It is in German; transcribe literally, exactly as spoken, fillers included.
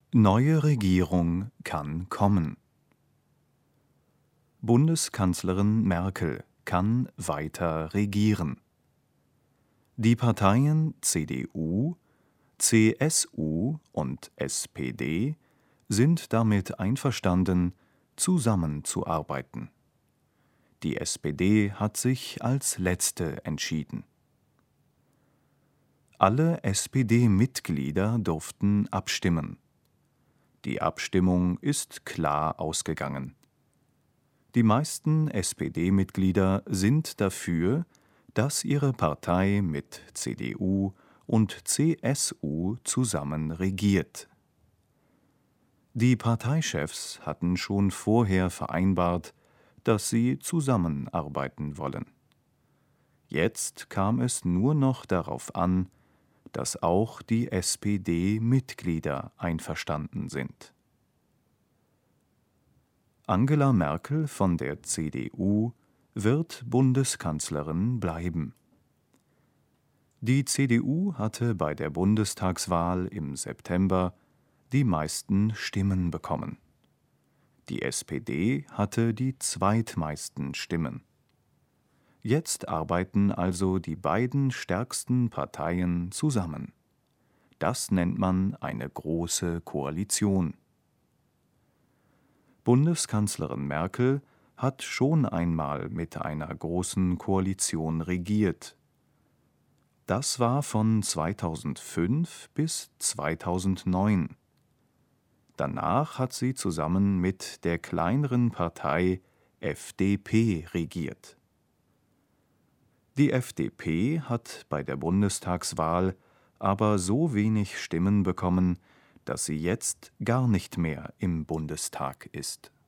Neue Regierung kann kommen. Bundeskanzlerin Merkel kann weiter regieren. Die Parteien C D U, C S U und S P D sind damit einverstanden, zusammenzuarbeiten. Die S P D hat sich als letzte entschieden. Alle S P D-Mitglieder durften abstimmen. Die Abstimmung ist klar ausgegangen. Die meisten S P D-Mitglieder sind dafür, dass ihre Partei mit C D U und C S U zusammen regiert. Die Parteichefs hatten schon vorher vereinbart, dass sie zusammenarbeiten wollen. Jetzt kam es nur noch darauf an, dass auch die S P D-Mitglieder einverstanden sind. Angela Merkel von der C D U wird Bundeskanzlerin bleiben. Die C D U hatte bei der Bundestagswahl im September die meisten Stimmen bekommen. Die S P D hatte die zweitmeisten Stimmen. Jetzt arbeiten also die beiden stärksten Parteien zusammen. Das nennt man eine große Koalition. Bundeskanzlerin Merkel hat schon einmal mit einer großen Koalition regiert. Das war von zweitausendfünf bis zweitausendneun. Danach hat sie zusammen mit der kleineren Partei F D P regiert. Die F D P hat bei der Bundestagswahl aber so wenig Stimmen bekommen, dass sie jetzt gar nicht mehr im Bundestag ist.